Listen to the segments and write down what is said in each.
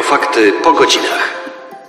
Ekofakty po godzinach.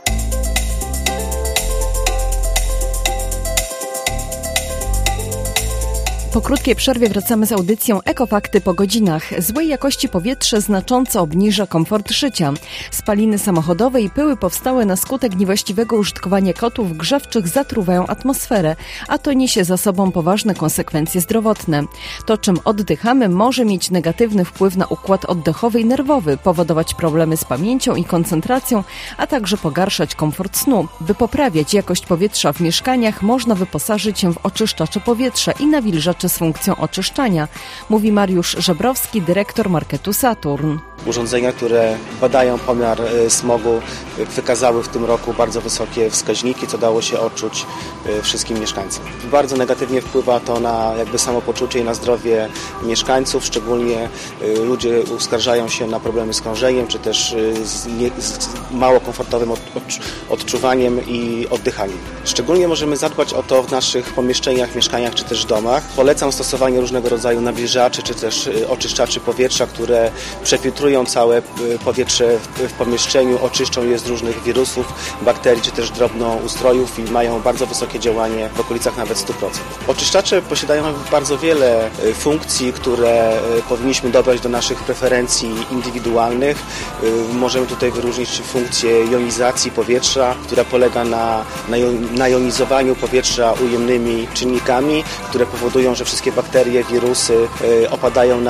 Po krótkiej przerwie wracamy z audycją Ekofakty po godzinach. Złej jakości powietrze znacząco obniża komfort życia. Spaliny samochodowe i pyły powstałe na skutek niewłaściwego użytkowania kotłów grzewczych zatruwają atmosferę, a to niesie za sobą poważne konsekwencje zdrowotne. To, czym oddychamy, może mieć negatywny wpływ na układ oddechowy i nerwowy, powodować problemy z pamięcią i koncentracją, a także pogarszać komfort snu. By poprawiać jakość powietrza w mieszkaniach, można wyposażyć się w oczyszczacze powietrza i nawilżacze z funkcją oczyszczania, mówi Mariusz Żebrowski, dyrektor marketu Saturn. Urządzenia, które badają pomiar smogu, wykazały w tym roku bardzo wysokie wskaźniki, co dało się odczuć wszystkim mieszkańcom. Bardzo negatywnie wpływa to na samopoczucie i na zdrowie mieszkańców, szczególnie ludzie uskarżają się na problemy z krążeniem, czy też z mało komfortowym odczuwaniem i oddychaniem. Szczególnie możemy zadbać o to w naszych pomieszczeniach, mieszkaniach, czy też domach. Polecam stosowanie różnego rodzaju nawilżaczy, czy też oczyszczaczy powietrza, które przefiltrują całe powietrze w pomieszczeniu, oczyszczą je z różnych wirusów, bakterii czy też drobnoustrojów i mają bardzo wysokie działanie, w okolicach nawet 100%. Oczyszczacze posiadają bardzo wiele funkcji, które powinniśmy dobrać do naszych preferencji indywidualnych. Możemy tutaj wyróżnić funkcję jonizacji powietrza, która polega na jonizowaniu powietrza ujemnymi czynnikami, które powodują, że wszystkie bakterie, wirusy opadają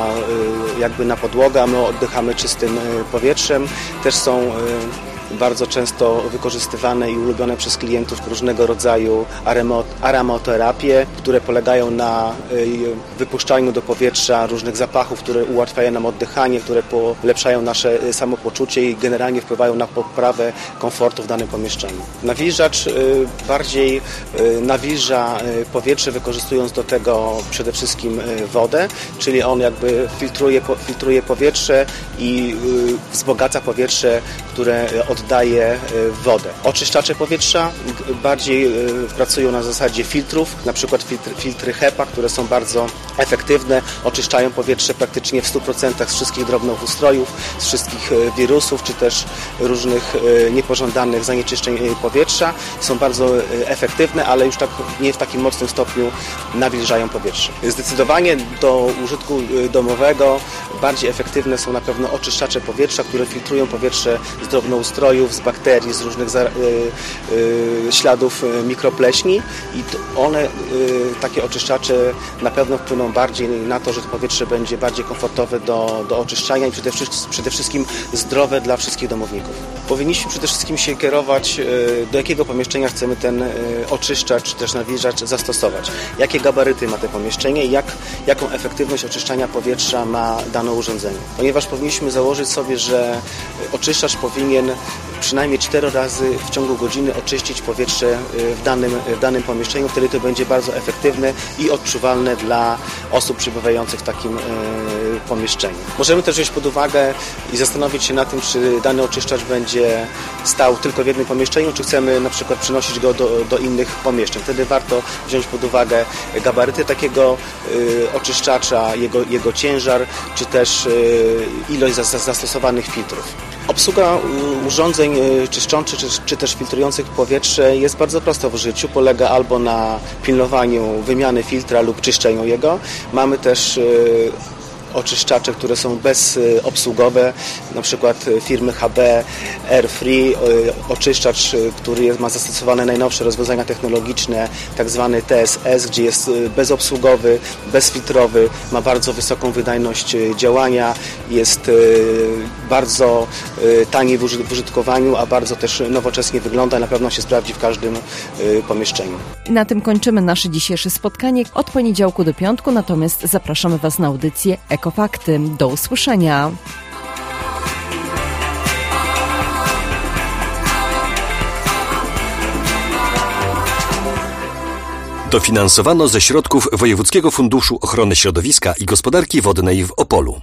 na podłogę, a my oddychamy czystym powietrzem. Też są bardzo często wykorzystywane i ulubione przez klientów różnego rodzaju aromaterapie, które polegają na wypuszczaniu do powietrza różnych zapachów, które ułatwiają nam oddychanie, które polepszają nasze samopoczucie i generalnie wpływają na poprawę komfortu w danym pomieszczeniu. Nawilżacz bardziej nawilża powietrze, wykorzystując do tego przede wszystkim wodę, czyli on filtruje powietrze i wzbogaca powietrze, które oddaje wodę. Oczyszczacze powietrza bardziej pracują na zasadzie filtrów, na przykład filtry HEPA, które są bardzo efektywne, oczyszczają powietrze praktycznie w 100% z wszystkich drobnoustrojów, z wszystkich wirusów, czy też różnych niepożądanych zanieczyszczeń powietrza. Są bardzo efektywne, ale już tak nie w takim mocnym stopniu nawilżają powietrze. Zdecydowanie do użytku domowego bardziej efektywne są na pewno oczyszczacze powietrza, które filtrują powietrze z drobnoustrojów, z bakterii, z różnych śladów mikropleśni i takie oczyszczacze na pewno wpłyną bardziej na to, że to powietrze będzie bardziej komfortowe do oczyszczania i przede wszystkim zdrowe dla wszystkich domowników. Powinniśmy przede wszystkim się kierować, do jakiego pomieszczenia chcemy ten oczyszczacz czy też nawilżacz zastosować. Jakie gabaryty ma to pomieszczenie i jaką efektywność oczyszczania powietrza ma dane urządzenie. Ponieważ powinniśmy założyć sobie, że oczyszczacz powinien przynajmniej 4 razy w ciągu godziny oczyścić powietrze w danym pomieszczeniu, wtedy to będzie bardzo efektywne i odczuwalne dla osób przebywających w takim pomieszczeniu. Możemy też wziąć pod uwagę i zastanowić się nad tym, czy dany oczyszczacz będzie stał tylko w jednym pomieszczeniu, czy chcemy na przykład przenosić go do innych pomieszczeń. Wtedy warto wziąć pod uwagę gabaryty takiego oczyszczacza, jego ciężar, czy też ilość zastosowanych filtrów. Obsługa urządzeń czyszczących czy też filtrujących powietrze jest bardzo prosta w użyciu. Polega albo na pilnowaniu wymiany filtra lub czyszczeniu jego. Mamy też oczyszczacze, które są bezobsługowe, na przykład firmy HB, Airfree, oczyszczacz, który ma zastosowane najnowsze rozwiązania technologiczne, tak zwany TSS, gdzie jest bezobsługowy, bezfiltrowy, ma bardzo wysoką wydajność działania, jest bardzo tani w użytkowaniu, a bardzo też nowocześnie wygląda i na pewno się sprawdzi w każdym pomieszczeniu. I na tym kończymy nasze dzisiejsze spotkanie. Od poniedziałku do piątku, natomiast zapraszamy Was na audycję Ekofakty. Do usłyszenia. Dofinansowano ze środków Wojewódzkiego Funduszu Ochrony Środowiska i Gospodarki Wodnej w Opolu.